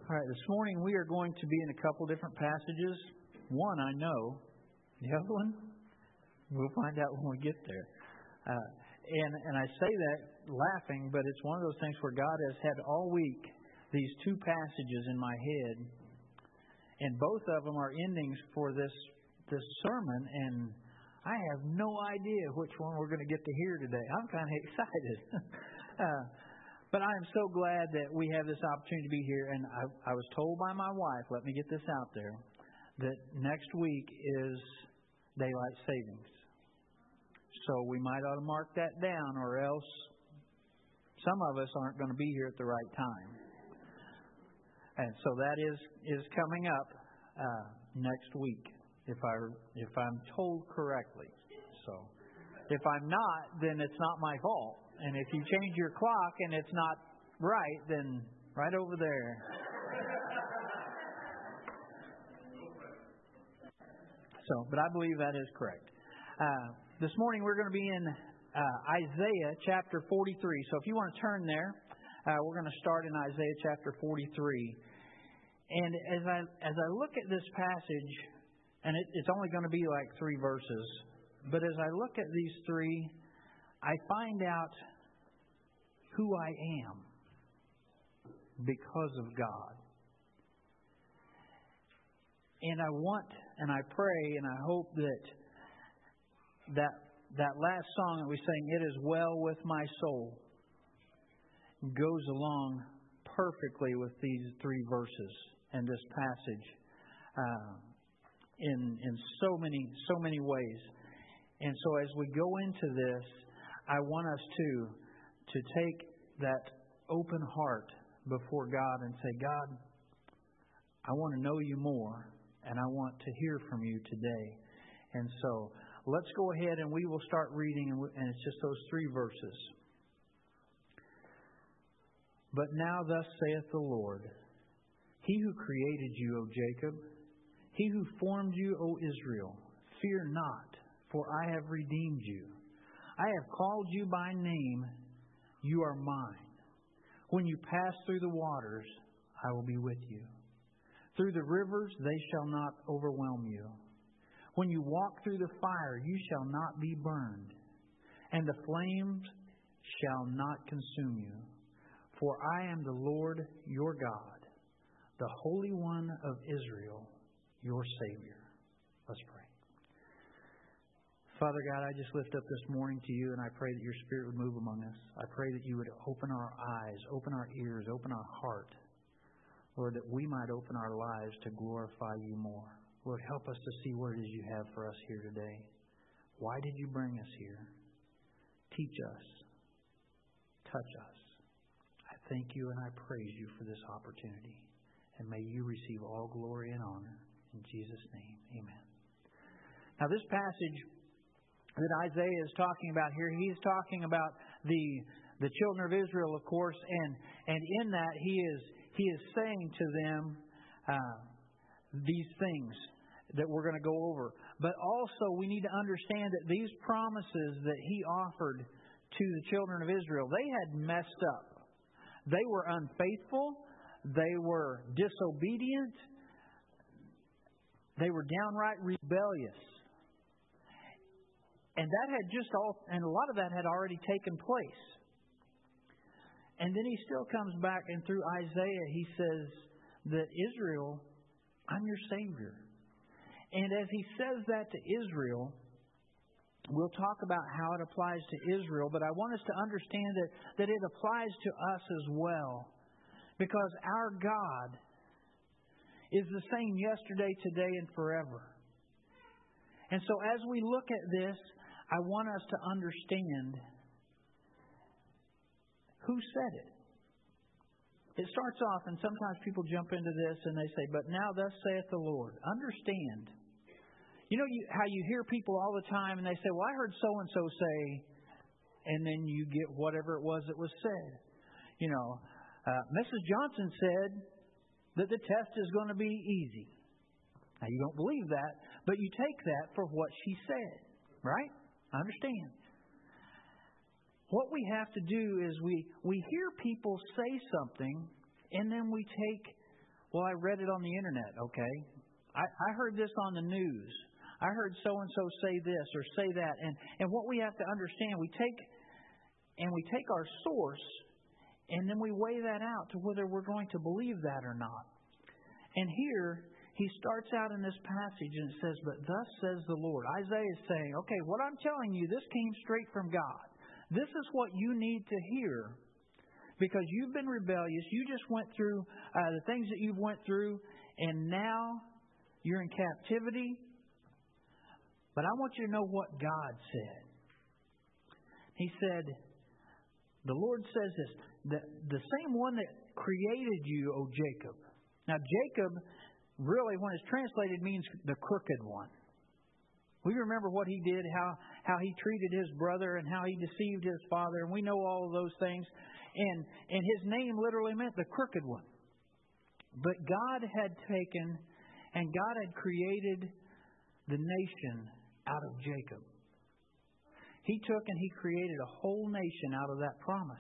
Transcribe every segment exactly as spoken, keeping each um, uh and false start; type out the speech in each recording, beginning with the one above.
All right, this morning we are going to be in a couple different passages. One I know. The other one, we'll find out when we get there. Uh, and, and I say that laughing, but it's one of those things where God has had all week these two passages in my head. And both of them are endings for this, this sermon. And I have no idea which one we're going to get to hear today. I'm kind of excited. uh, But I am so glad that we have this opportunity to be here. And I, I was told by my wife, let me get this out there, that next week is daylight savings. So we might ought to mark that down, or else some of us aren't going to be here at the right time. And so that is, is coming up uh, next week, if I if I'm told correctly. So if I'm not, then it's not my fault. And if you change your clock and it's not right, then right over there. So, but I believe that is correct. Uh, this morning we're going to be in uh, Isaiah chapter forty-three. So if you want to turn there, uh, we're going to start in Isaiah chapter forty-three. And as I as I look at this passage, and it, it's only going to be like three verses, but as I look at these three, I find out who I am because of God. And I want and I pray and I hope that that that last song that we sang, "It Is Well With My Soul," goes along perfectly with these three verses and this passage uh, in in so many so many ways. And so as we go into this, I want us to to take that open heart before God and say, God, I want to know you more, and I want to hear from you today. And so let's go ahead and we will start reading, and it's just those three verses. But now thus saith the Lord, He who created you, O Jacob, He who formed you, O Israel, fear not, for I have redeemed you. I have called you by name, you are mine. When you pass through the waters, I will be with you. Through the rivers, they shall not overwhelm you. When you walk through the fire, you shall not be burned, and the flames shall not consume you. For I am the Lord your God, the Holy One of Israel, your Savior. Let's pray. Father God, I just lift up this morning to you, and I pray that your Spirit would move among us. I pray that you would open our eyes, open our ears, open our heart. Lord, that we might open our lives to glorify you more. Lord, help us to see what it is you have for us here today. Why did you bring us here? Teach us. Touch us. I thank you and I praise you for this opportunity. And may you receive all glory and honor. In Jesus' name, amen. Now this passage that Isaiah is talking about here, he's talking about the the children of Israel, of course, and and in that he is he is saying to them uh, these things that we're going to go over. But also we need to understand that these promises that he offered to the children of Israel, they had messed up. They were unfaithful. They were disobedient. They were downright rebellious. And that had just all, and a lot of that had already taken place. And then he still comes back, and through Isaiah, he says that Israel, I'm your Savior. And as he says that to Israel, we'll talk about how it applies to Israel, but I want us to understand that, that it applies to us as well. Because our God is the same yesterday, today, and forever. And so as we look at this, I want us to understand who said it. It starts off, and sometimes people jump into this and they say, but now thus saith the Lord. Understand. You know you, how you hear people all the time and they say, well, I heard so-and-so say, and then you get whatever it was that was said. You know, uh, Missus Johnson said that the test is going to be easy. Now, you don't believe that, but you take that for what she said, right? I understand. What we have to do is we, we hear people say something, and then we take Well, I read it on the internet, okay? I, I heard this on the news. I heard so-and-so say this or say that. And, and what we have to understand, we take and we take our source and then we weigh that out to whether we're going to believe that or not. And here, he starts out in this passage and it says, but thus says the Lord. Isaiah is saying, okay, what I'm telling you, this came straight from God. This is what you need to hear because you've been rebellious. You just went through uh, the things that you've went through, and now you're in captivity. But I want you to know what God said. He said, the Lord says this, the, the same one that created you, O Jacob. Now, Jacob, really, when it's translated, means the crooked one. We remember what he did, how, how he treated his brother and how he deceived his father, and we know all of those things. And, and his name literally meant the crooked one. But God had taken and God had created the nation out of Jacob. He took and He created a whole nation out of that promise.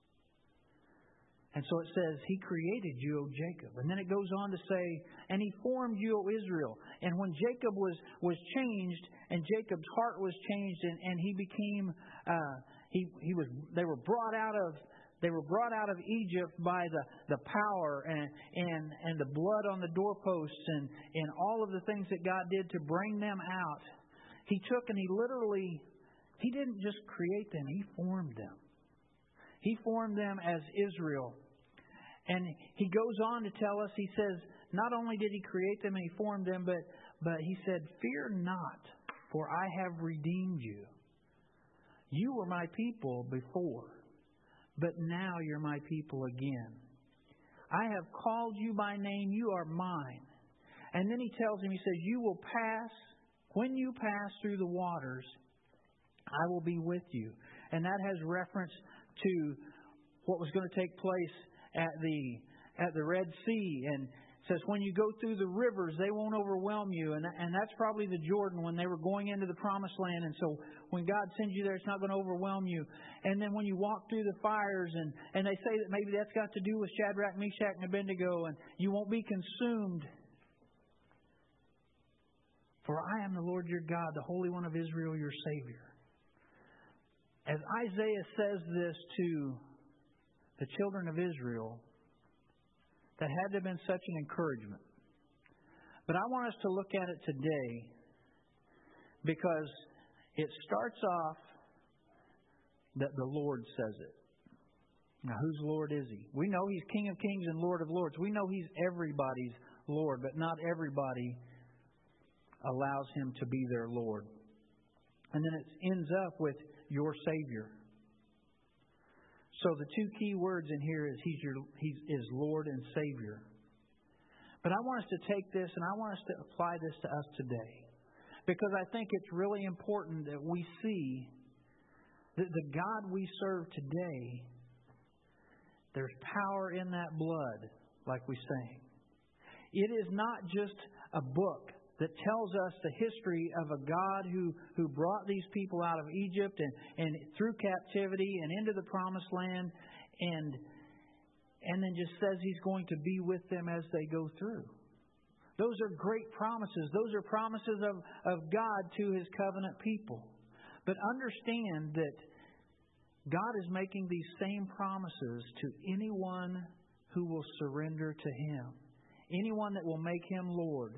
And so it says, He created you, O Jacob. And then it goes on to say, and He formed you, O Israel. And when Jacob was, was changed, and Jacob's heart was changed, and, and he became, uh, he he was. They were brought out of, they were brought out of Egypt by the, the power and and and the blood on the doorposts and and all of the things that God did to bring them out. He took and He literally, He didn't just create them; He formed them. He formed them as Israel. And He goes on to tell us, He says, not only did He create them and He formed them, but, but He said, fear not, for I have redeemed you. You were my people before, but now you're my people again. I have called you by name, you are mine. And then He tells him, He says, you will pass, when you pass through the waters, I will be with you. And that has reference to what was going to take place at the at the Red Sea, and it says when you go through the rivers, they won't overwhelm you, and and that's probably the Jordan when they were going into the Promised Land. And so when God sends you there, it's not going to overwhelm you. And then when you walk through the fires, and and they say that maybe that's got to do with Shadrach, Meshach, and Abednego, and you won't be consumed. For I am the Lord your God, the Holy One of Israel, your Savior. As Isaiah says this to the children of Israel, that had to have been such an encouragement. But I want us to look at it today because it starts off that the Lord says it. Now, whose Lord is He? We know He's King of Kings and Lord of Lords. We know He's everybody's Lord, but not everybody allows Him to be their Lord. And then it ends up with your Savior. So the two key words in here is He's your He is Lord and Savior. But I want us to take this and I want us to apply this to us today. Because I think it's really important that we see that the God we serve today, there's power in that blood, like we sang. It is not just a book that tells us the history of a God who, who brought these people out of Egypt and, and through captivity and into the Promised Land, and and then just says He's going to be with them as they go through. Those are great promises. Those are promises of, of God to His covenant people. But understand that God is making these same promises to anyone who will surrender to Him. Anyone that will make Him Lord.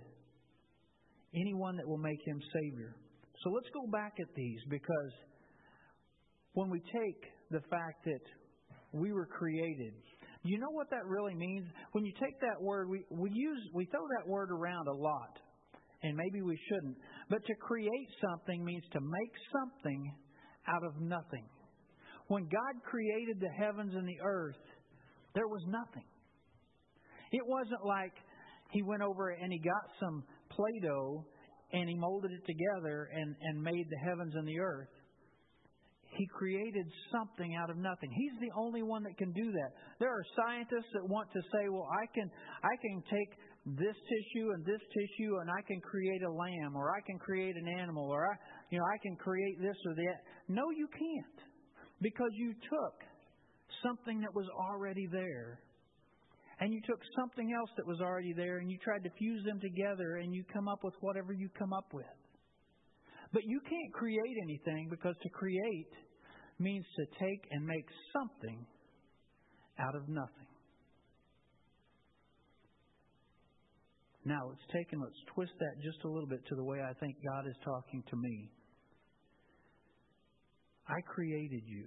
Anyone that will make Him Savior. So let's go back at these, because when we take the fact that we were created, you know what that really means? When you take that word, we, we use we throw that word around a lot, and maybe we shouldn't. But to create something means to make something out of nothing. When God created the heavens and the earth, there was nothing. It wasn't like He went over and He got some Play-Doh and He molded it together and, and made the heavens and the earth. He created something out of nothing. He's the only one that can do that. There are scientists that want to say, well, I can I can take this tissue and this tissue and I can create a lamb, or I can create an animal, or I you know I can create this or that. No, you can't. Because you took something that was already there and you took something else that was already there and you tried to fuse them together and you come up with whatever you come up with. But you can't create anything, because to create means to take and make something out of nothing. Now, let's take and let's twist that just a little bit to the way I think God is talking to me. I created you.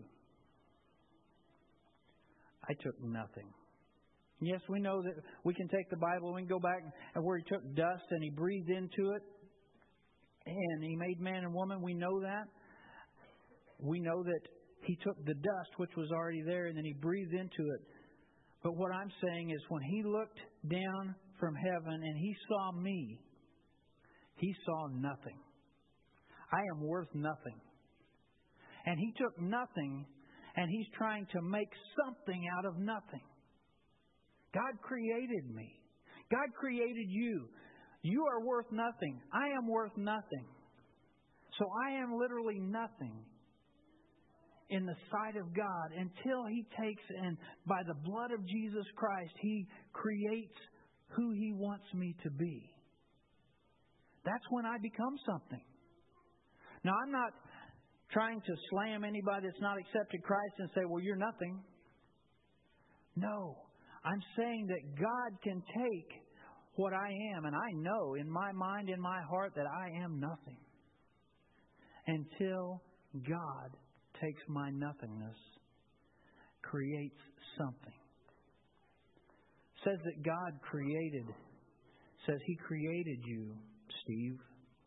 I took nothing. Yes, we know that we can take the Bible and we can go back and where He took dust and He breathed into it and He made man and woman. We know that. We know that He took the dust, which was already there, and then He breathed into it. But what I'm saying is, when He looked down from heaven and He saw me, He saw nothing. I am worth nothing. And He took nothing and He's trying to make something out of nothing. God created me. God created you. You are worth nothing. I am worth nothing. So I am literally nothing in the sight of God until He takes and by the blood of Jesus Christ, He creates who He wants me to be. That's when I become something. Now, I'm not trying to slam anybody that's not accepted Christ and say, well, you're nothing. No. I'm saying that God can take what I am, and I know in my mind, in my heart, that I am nothing, until God takes my nothingness, creates something. It says that God created, says He created you, Steve.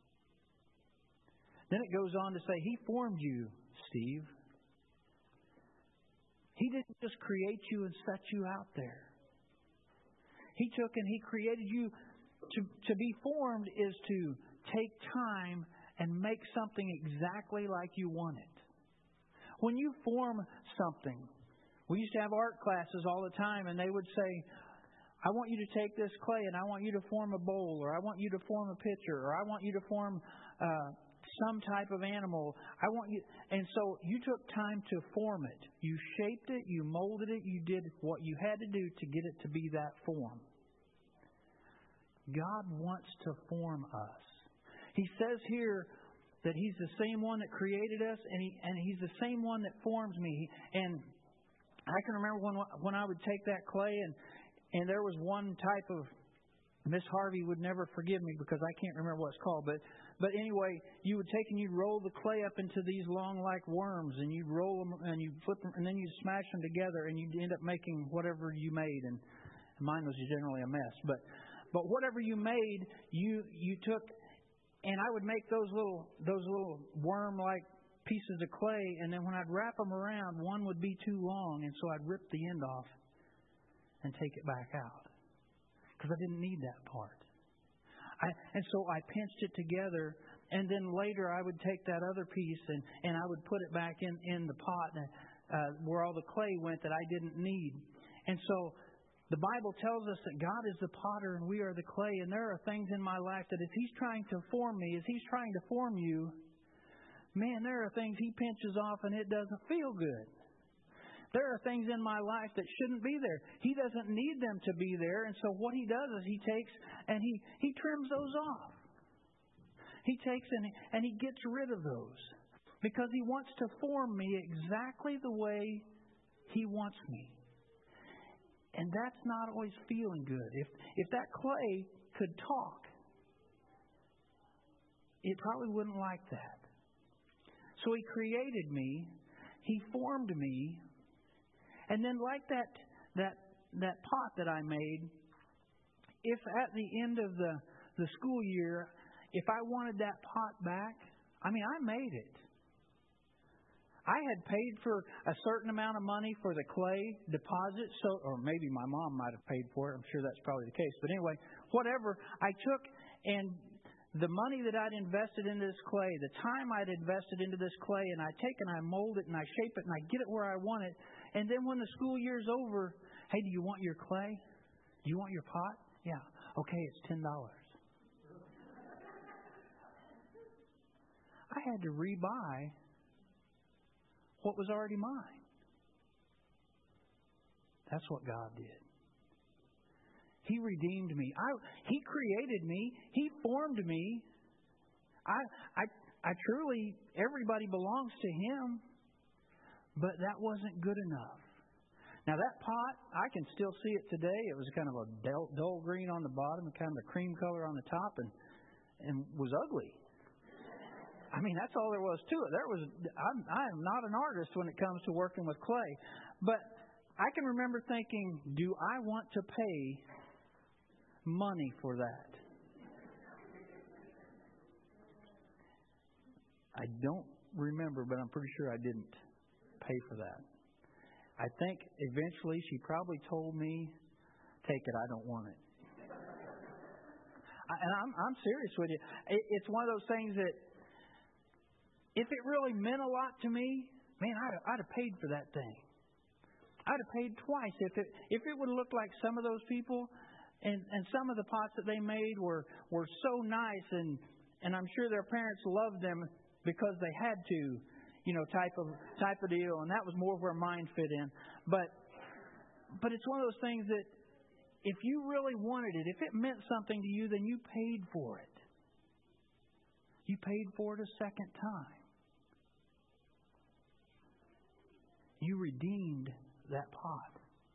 Then it goes on to say He formed you, Steve. He didn't just create you and set you out there. He took and He created you. To, to be formed is to take time and make something exactly like you want it. When you form something, we used to have art classes all the time, and they would say, I want you to take this clay and I want you to form a bowl, or I want you to form a pitcher, or I want you to form uh, some type of animal. I want you, and so you took time to form it. You shaped it, you molded it, you did what you had to do to get it to be that form. God wants to form us. He says here that He's the same one that created us, and He and He's the same one that forms me. And I can remember when when I would take that clay, and and there was one type of, Miss Harvey would never forgive me because I can't remember what it's called, but but anyway, you would take and you'd roll the clay up into these long like worms, and you'd roll them and you'd flip them, and then you'd smash them together, and you'd end up making whatever you made. And mine was generally a mess, but but whatever you made, you you took, and I would make those little those little worm like pieces of clay, and then when I'd wrap them around, one would be too long, and so I'd rip the end off and take it back out, because I didn't need that part. I, and so I pinched it together, and then later I would take that other piece and, and I would put it back in, in the pot uh, where all the clay went that I didn't need. And so the Bible tells us that God is the potter and we are the clay, and there are things in my life that if He's trying to form me, as He's trying to form you, man, there are things He pinches off and it doesn't feel good. There are things in my life that shouldn't be there. He doesn't need them to be there. And so what He does is He takes and He, he trims those off. He takes and, and He gets rid of those, because He wants to form me exactly the way He wants me. And that's not always feeling good. If, if that clay could talk, it probably wouldn't like that. So He created me. He formed me. And then like that that that pot that I made, if at the end of the, the school year, if I wanted that pot back, I mean, I made it. I had paid for a certain amount of money for the clay deposit, so or maybe my mom might have paid for it. I'm sure that's probably the case. But anyway, whatever, I took and the money that I'd invested into this clay, the time I'd invested into this clay, and I take and I mold it and I shape it and I get it where I want it. And then when the school year's over, hey, do you want your clay? Do you want your pot? Yeah. Okay, it's ten dollars. I had to rebuy what was already mine. That's what God did. He redeemed me. I, he created me. He formed me. I, I, I truly, everybody belongs to Him. But that wasn't good enough. Now that pot, I can still see it today. It was kind of a dull, dull green on the bottom and kind of a cream color on the top, and and was ugly. I mean, that's all there was to it. There was. I'm, I am not an artist when it comes to working with clay, but I can remember thinking, do I want to pay money for that? I don't remember, but I'm pretty sure I didn't pay for that. I think eventually she probably told me, take it, I don't want it. I, and I'm, I'm serious with you. It, it's one of those things that if it really meant a lot to me, man, I'd, I'd have paid for that thing. I'd have paid twice. If it if it would have looked like some of those people, and, and some of the pots that they made were, were so nice, and, and I'm sure their parents loved them because they had to, you know, type of type of deal, and that was more where mine fit in. But but it's one of those things that if you really wanted it, if it meant something to you, then you paid for it. You paid for it a second time. You redeemed that pot.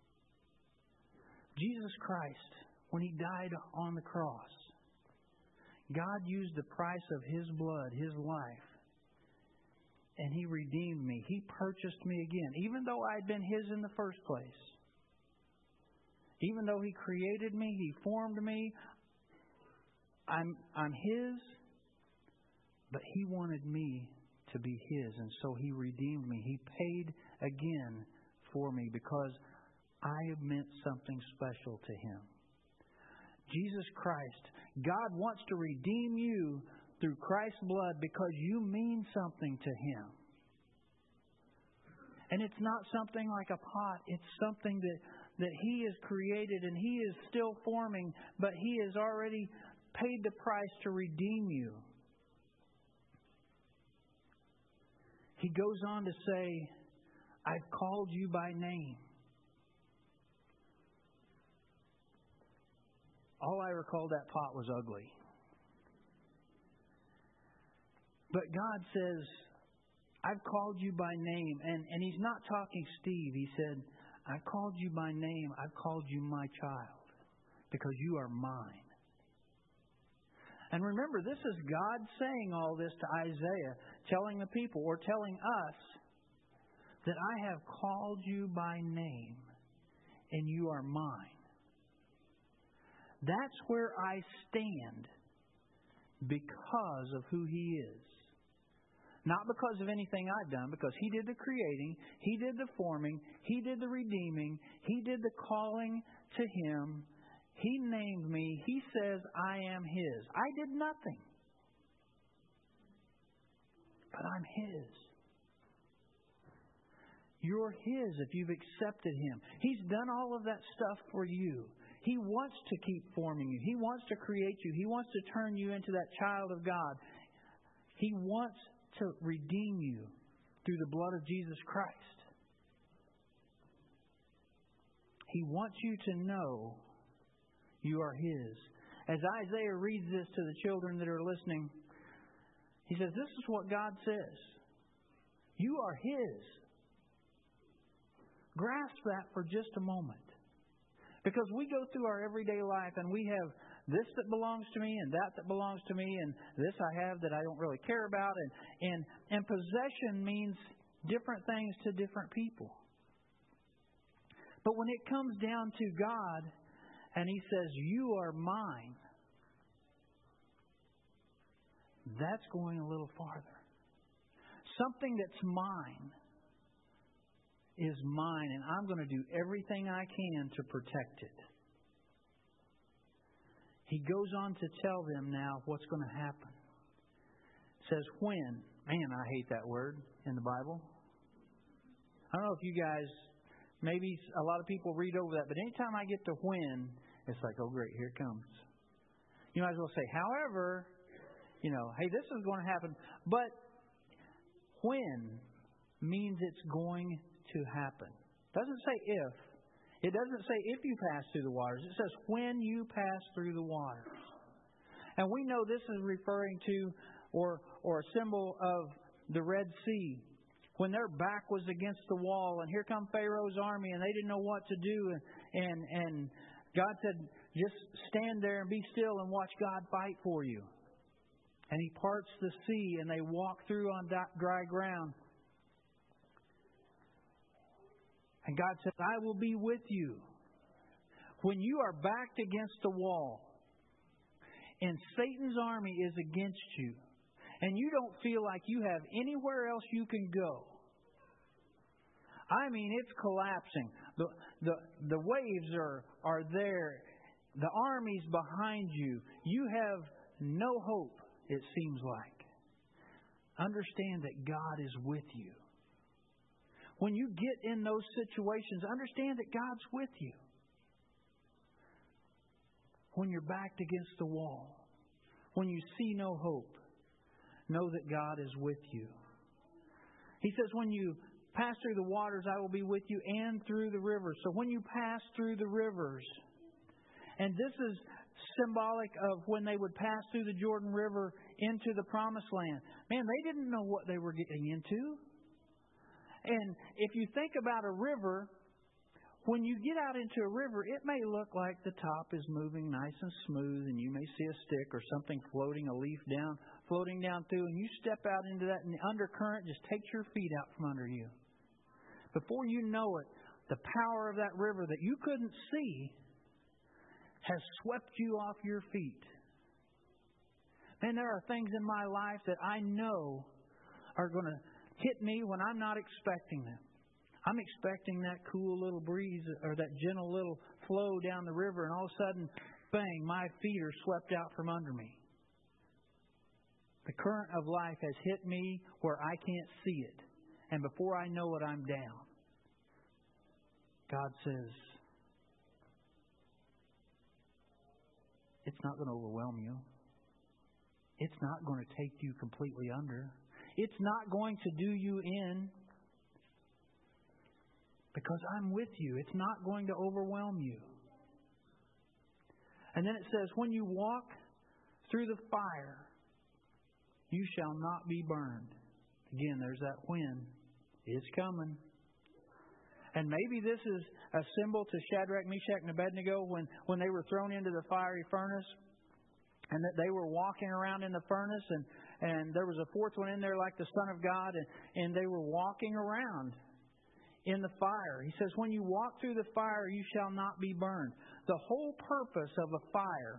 Jesus Christ, when He died on the cross, God used the price of His blood, His life, and He redeemed me. He purchased me again. Even though I had been His in the first place. Even though He created me, He formed me. I'm, I'm His. But He wanted me to be His. And so He redeemed me. He paid again for me because I meant something special to Him. Jesus Christ, God wants to redeem you through Christ's blood because you mean something to Him. And it's not something like a pot. It's something that, that He has created and He is still forming, but He has already paid the price to redeem you. He goes on to say, I've called you by name. All I recall that pot was ugly. But God says, I've called you by name. And, and He's not talking Steve. He said, I've called you by name. I've called you my child because you are mine. And remember, this is God saying all this to Isaiah, telling the people or telling us that I have called you by name and you are mine. That's where I stand because of who He is. Not because of anything I've done, because He did the creating, He did the forming, He did the redeeming, He did the calling to Him. He named me. He says I am His. I did nothing. But I'm His. You're His if you've accepted Him. He's done all of that stuff for you. He wants to keep forming you. He wants to create you. He wants to turn you into that child of God. He wants to redeem you through the blood of Jesus Christ. He wants you to know you are His. As Isaiah reads this to the children that are listening, he says, this is what God says. You are His. Grasp that for just a moment. Because we go through our everyday life and we have this that belongs to me and that that belongs to me and this I have that I don't really care about. And, and, and possession means different things to different people. But when it comes down to God and He says, you are mine, that's going a little farther. Something that's mine is mine, and I'm going to do everything I can to protect it. He goes on to tell them now what's going to happen. It says when. Man, I hate that word in the Bible. I don't know if you guys, maybe a lot of people read over that, but anytime I get to when, it's like, oh great, here it comes. You might as well say, however, you know, hey, this is going to happen. But when means it's going to happen. Doesn't say if. It doesn't say if you pass through the waters. It says when you pass through the waters. And we know this is referring to or or a symbol of the Red Sea. When their back was against the wall and here come Pharaoh's army and they didn't know what to do. And, and, and God said, just stand there and be still and watch God fight for you. And He parts the sea and they walk through on dry ground. And God said, I will be with you. When you are backed against the wall and Satan's army is against you and you don't feel like you have anywhere else you can go. I mean, it's collapsing. The, the, the waves are, are there. The army's behind you. You have no hope, it seems like. Understand that God is with you. When you get in those situations, understand that God's with you. When you're backed against the wall, when you see no hope, know that God is with you. He says, when you pass through the waters, I will be with you, and through the rivers. So when you pass through the rivers, and this is symbolic of when they would pass through the Jordan River into the Promised Land. Man, they didn't know what they were getting into. And if you think about a river, when you get out into a river, it may look like the top is moving nice and smooth, and you may see a stick or something floating, a leaf down, floating down through, and you step out into that, and the undercurrent just takes your feet out from under you. Before you know it, the power of that river that you couldn't see has swept you off your feet. And there are things in my life that I know are going to hit me when I'm not expecting them. I'm expecting that cool little breeze or that gentle little flow down the river, and all of a sudden, bang, my feet are swept out from under me. The current of life has hit me where I can't see it. And before I know it, I'm down. God says, it's not going to overwhelm you. It's not going to take you completely under. It's not going to do you in. Because I'm with you. It's not going to overwhelm you. And then it says, when you walk through the fire, you shall not be burned. Again, there's that when. It's coming. And maybe this is a symbol to Shadrach, Meshach, and Abednego when, when they were thrown into the fiery furnace. And that they were walking around in the furnace. And, and there was a fourth one in there like the Son of God. And, and they were walking around in the fire. He says, when you walk through the fire, you shall not be burned. The whole purpose of a fire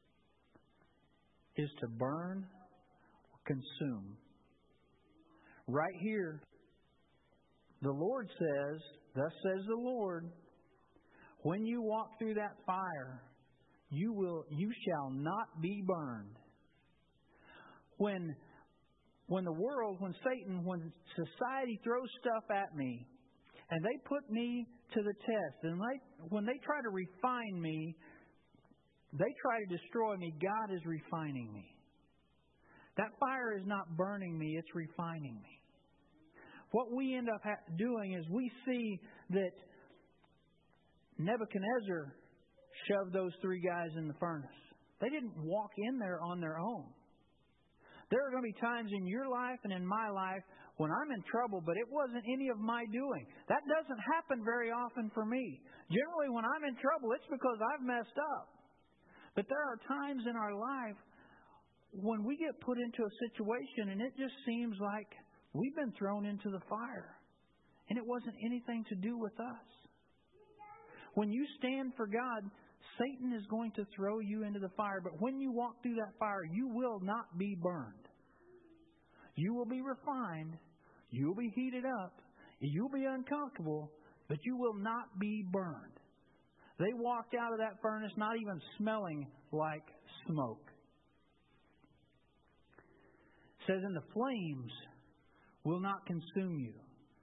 is to burn or consume. Right here, the Lord says, thus says the Lord, when you walk through that fire, you will, you shall not be burned. When, when the world, when Satan, when society throws stuff at me, and they put me to the test. And they, when they try to refine me, they try to destroy me. God is refining me. That fire is not burning me. It's refining me. What we end up ha- doing is we see that Nebuchadnezzar shoved those three guys in the furnace. They didn't walk in there on their own. There are going to be times in your life and in my life when I'm in trouble, but it wasn't any of my doing. That doesn't happen very often for me. Generally, when I'm in trouble, it's because I've messed up. But there are times in our life when we get put into a situation and it just seems like we've been thrown into the fire. And it wasn't anything to do with us. When you stand for God, Satan is going to throw you into the fire. But when you walk through that fire, you will not be burned. You will be refined. You'll be heated up. You'll be uncomfortable, but you will not be burned. They walked out of that furnace not even smelling like smoke. It says, and the flames will not consume you.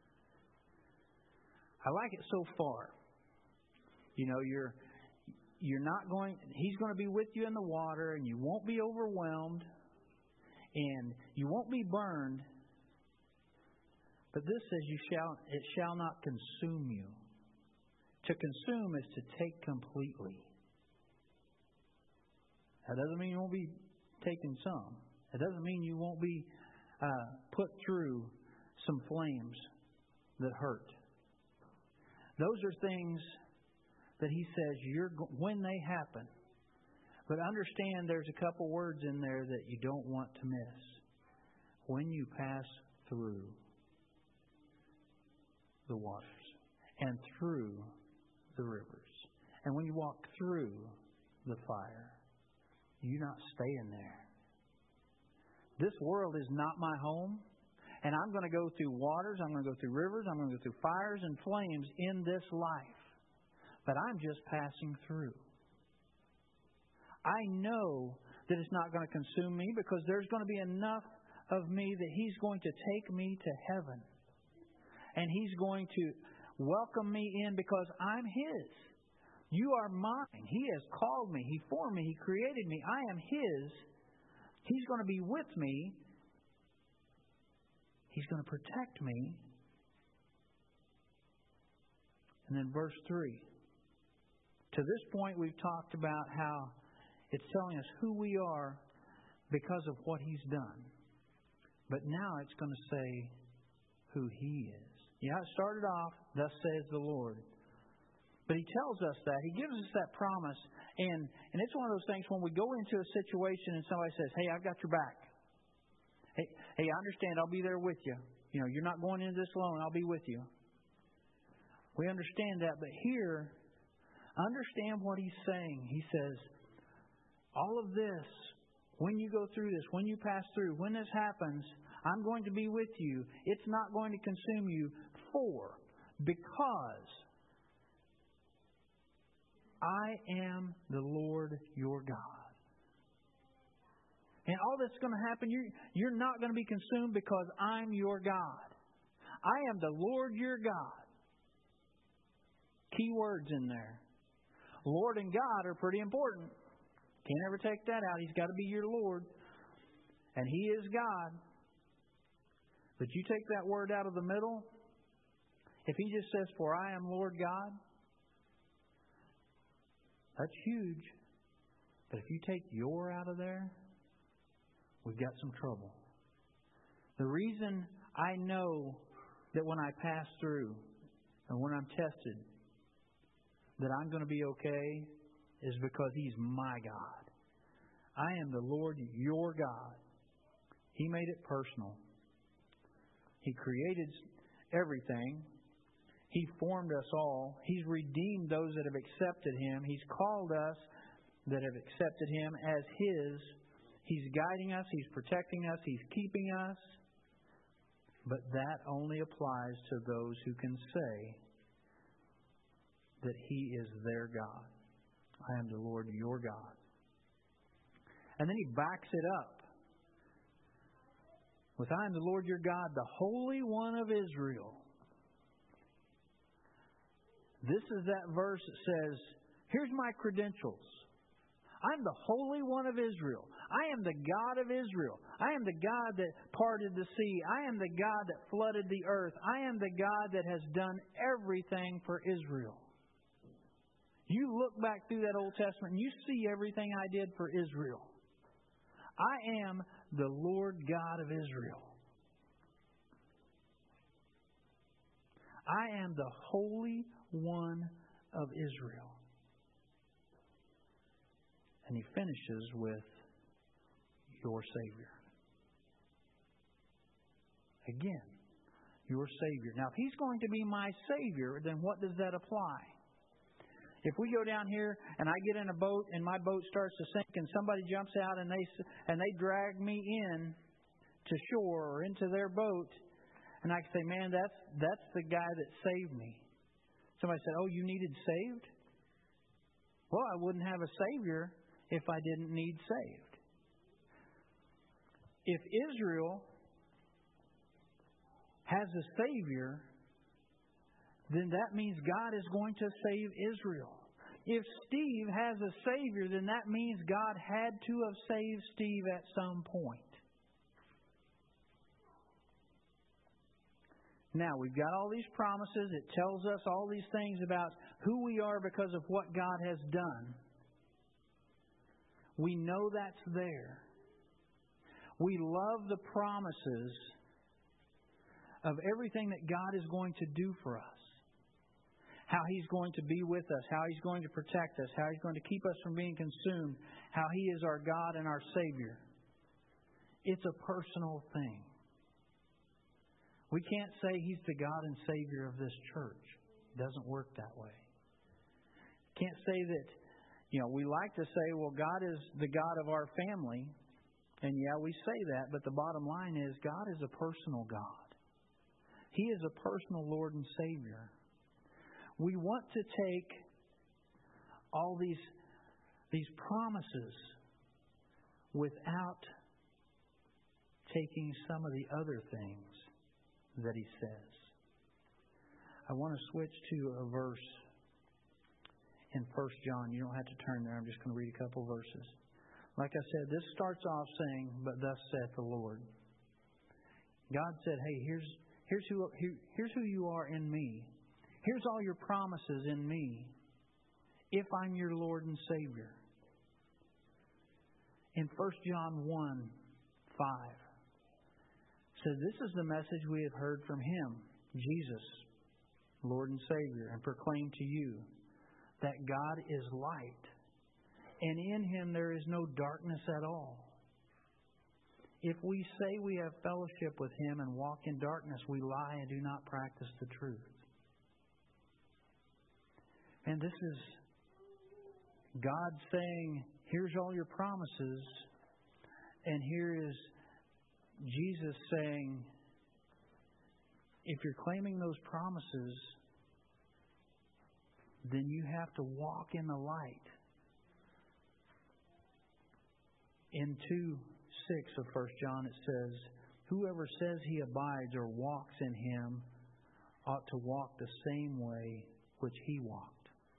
I like it so far. You know, you're you're not going, He's going to be with you in the water, and you won't be overwhelmed, and you won't be burned. But this says, you shall it shall not consume you. To consume is to take completely. That doesn't mean you won't be taking some. It doesn't mean you won't be uh, put through some flames that hurt. Those are things that He says you're when they happen. But understand there's a couple words in there that you don't want to miss. When you pass through the waters and through the rivers, and when you walk through the fire, you're not staying there. This world is not my home, and I'm going to go through waters, I'm going to go through rivers, I'm going to go through fires and flames in this life. But I'm just passing through. I know that it's not going to consume me because there's going to be enough of me that He's going to take me to heaven. And He's going to welcome me in because I'm His. You are mine. He has called me. He formed me. He created me. I am His. He's going to be with me. He's going to protect me. And then verse three. To this point, we've talked about how it's telling us who we are because of what He's done. But now it's going to say who He is. Yeah, it started off, thus says the Lord. But He tells us that. He gives us that promise. And, and it's one of those things when we go into a situation and somebody says, hey, I've got your back. Hey, hey, I understand. I'll be there with you. You know, you're not going into this alone. I'll be with you. We understand that. But here, understand what He's saying. He says, all of this, when you go through this, when you pass through, when this happens, I'm going to be with you. It's not going to consume you. For, because I am the Lord your God. And all that's going to happen, you're, you're not going to be consumed because I'm your God. I am the Lord your God. Key words in there. Lord and God are pretty important. Can't ever take that out. He's got to be your Lord. And He is God. But you take that word out of the middle, if He just says, for I am Lord God, that's huge. But if you take your out of there, we've got some trouble. The reason I know that when I pass through and when I'm tested, that I'm going to be okay is because He's my God. I am the Lord your God. He made it personal. He created everything. He formed us all. He's redeemed those that have accepted Him. He's called us that have accepted Him as His. He's guiding us. He's protecting us. He's keeping us. But that only applies to those who can say that He is their God. I am the Lord your God. And then He backs it up with, I am the Lord your God, the Holy One of Israel. This is that verse that says, here's my credentials. I'm the Holy One of Israel. I am the God of Israel. I am the God that parted the sea. I am the God that flooded the earth. I am the God that has done everything for Israel. You look back through that Old Testament and you see everything I did for Israel. I am the Lord God of Israel. I am the Holy One of Israel. And He finishes with your Savior. Again, your Savior. Now, if He's going to be my Savior, then what does that apply? If we go down here and I get in a boat and my boat starts to sink and somebody jumps out and they and they drag me in to shore or into their boat, and I can say, man, that's that's the guy that saved me. Somebody said, oh, you needed saved? Well, I wouldn't have a Savior if I didn't need saved. If Israel has a Savior, then that means God is going to save Israel. If Steve has a Savior, then that means God had to have saved Steve at some point. Now, we've got all these promises. It tells us all these things about who we are because of what God has done. We know that's there. We love the promises of everything that God is going to do for us. How He's going to be with us, how He's going to protect us, how He's going to keep us from being consumed, how He is our God and our Savior. It's a personal thing. We can't say He's the God and Savior of this church. It doesn't work that way. Can't say that, you know, we like to say, well, God is the God of our family. And yeah, we say that, but the bottom line is God is a personal God. He is a personal Lord and Savior. We want to take all these, these promises without taking some of the other things that He says. I want to switch to a verse in First John. You don't have to turn there. I'm just going to read a couple verses. Like I said, this starts off saying, "But thus saith the Lord." God said, hey, here's, here's, who, here, here's who you are in me. Here's all your promises in me if I'm your Lord and Savior. In First John one five, it says, "This is the message we have heard from Him, Jesus, Lord and Savior, and proclaim to you that God is light, and in Him there is no darkness at all. If we say we have fellowship with Him and walk in darkness, we lie and do not practice the truth." And this is God saying, here's all your promises. And here is Jesus saying, if you're claiming those promises, then you have to walk in the light. In two six of First John it says, "Whoever says he abides or walks in Him ought to walk the same way which He walked."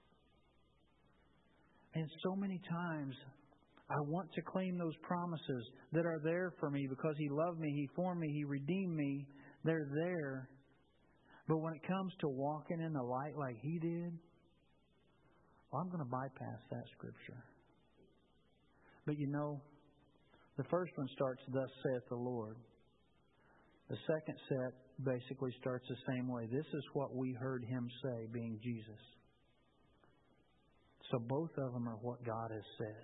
And so many times I want to claim those promises that are there for me because He loved me, He formed me, He redeemed me. They're there. But when it comes to walking in the light like He did, well, I'm going to bypass that Scripture. But you know, the first one starts, "Thus saith the Lord." The second set basically starts the same way. This is what we heard Him say, being Jesus. So both of them are what God has said.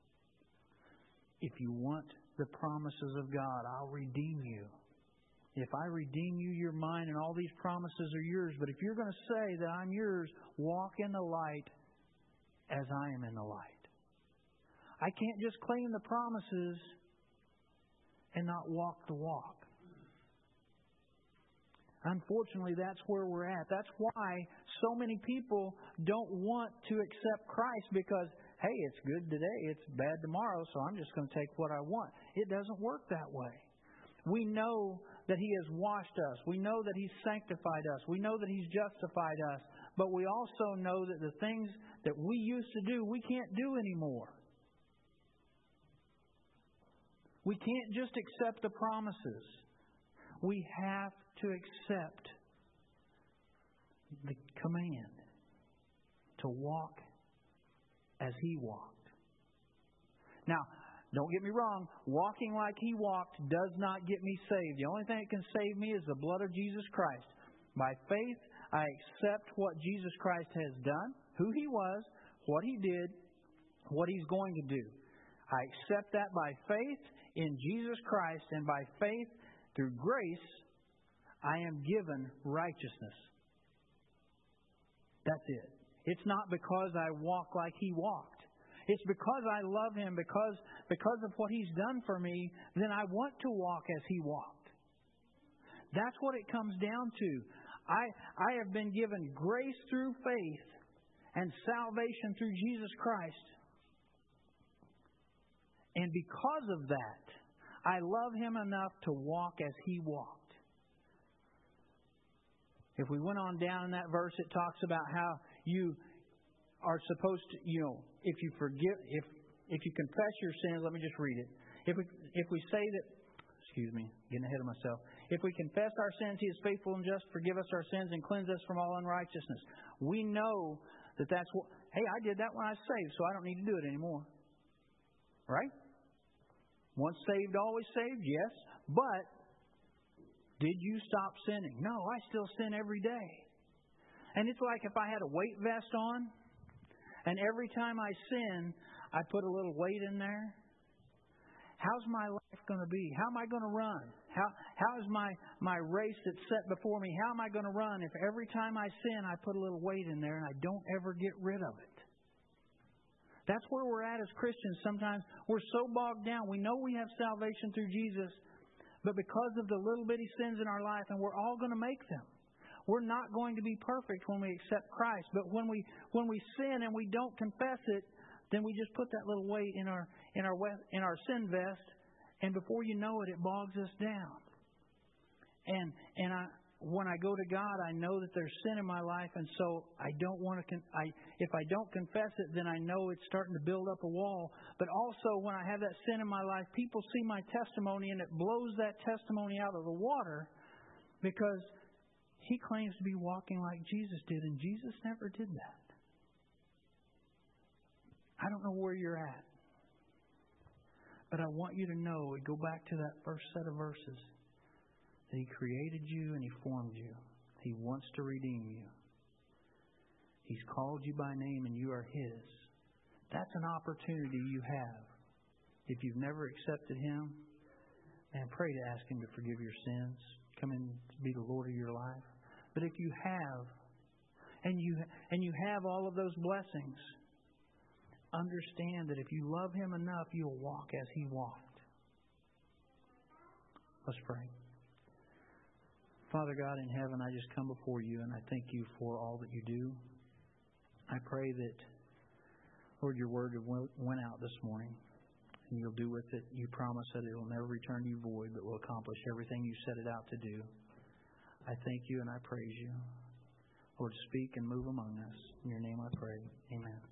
If you want the promises of God, I'll redeem you. If I redeem you, you're mine, and all these promises are yours. But if you're going to say that I'm yours, walk in the light as I am in the light. I can't just claim the promises and not walk the walk. Unfortunately, that's where we're at. That's why so many people don't want to accept Christ because, hey, it's good today, it's bad tomorrow, so I'm just going to take what I want. It doesn't work that way. We know that He has washed us. We know that He's sanctified us. We know that He's justified us. But we also know that the things that we used to do, we can't do anymore. We can't just accept the promises. We have to accept the command to walk as He walked. Now, don't get me wrong, walking like He walked does not get me saved. The only thing that can save me is the blood of Jesus Christ. By faith, I accept what Jesus Christ has done, who He was, what He did, what He's going to do. I accept that by faith in Jesus Christ, and by faith through grace, I am given righteousness. That's it. It's not because I walk like He walked. It's because I love Him, because, because of what He's done for me, then I want to walk as He walked. That's what it comes down to. I, I have been given grace through faith and salvation through Jesus Christ. And because of that, I love Him enough to walk as He walked. If we went on down in that verse, it talks about how you are supposed to, you know, if you forgive, if if you confess your sins, let me just read it. If we if we say that, excuse me, getting ahead of myself. If we confess our sins, He is faithful and just, forgive us our sins, and cleanse us from all unrighteousness. We know that that's what, hey, I did that when I was saved, so I don't need to do it anymore. Right? Once saved, always saved, yes. But did you stop sinning? No, I still sin every day. And it's like if I had a weight vest on, and every time I sin, I put a little weight in there. How's my life going to be? How am I going to run? How how is my, my race that's set before me? How am I going to run if every time I sin I put a little weight in there and I don't ever get rid of it? That's where we're at as Christians. Sometimes we're so bogged down. We know we have salvation through Jesus, but because of the little bitty sins in our life, and we're all going to make them. We're not going to be perfect when we accept Christ, but when we when we sin and we don't confess it, then we just put that little weight in our in our in our sin vest, and before you know it, it bogs us down. And and I when I go to God, I know that there's sin in my life, and so I don't want to. Con- I if I don't confess it, then I know it's starting to build up a wall. But also, when I have that sin in my life, people see my testimony, and it blows that testimony out of the water because he claims to be walking like Jesus did, and Jesus never did that. I don't know where you're at, but I want you to know, go back to that first set of verses, that He created you and He formed you. He wants to redeem you. He's called you by name and you are His. That's an opportunity you have. If you've never accepted Him, man, pray to ask Him to forgive your sins. Come in to be the Lord of your life. But if you have, and you and you have all of those blessings, understand that if you love Him enough, you'll walk as He walked. Let's pray. Father God in heaven, I just come before You and I thank You for all that You do. I pray that, Lord, Your word went out this morning and You'll do with it. You promise that it will never return to You void, but will accomplish everything You set it out to do. I thank You and I praise You. Lord, speak and move among us. In Your name I pray. Amen.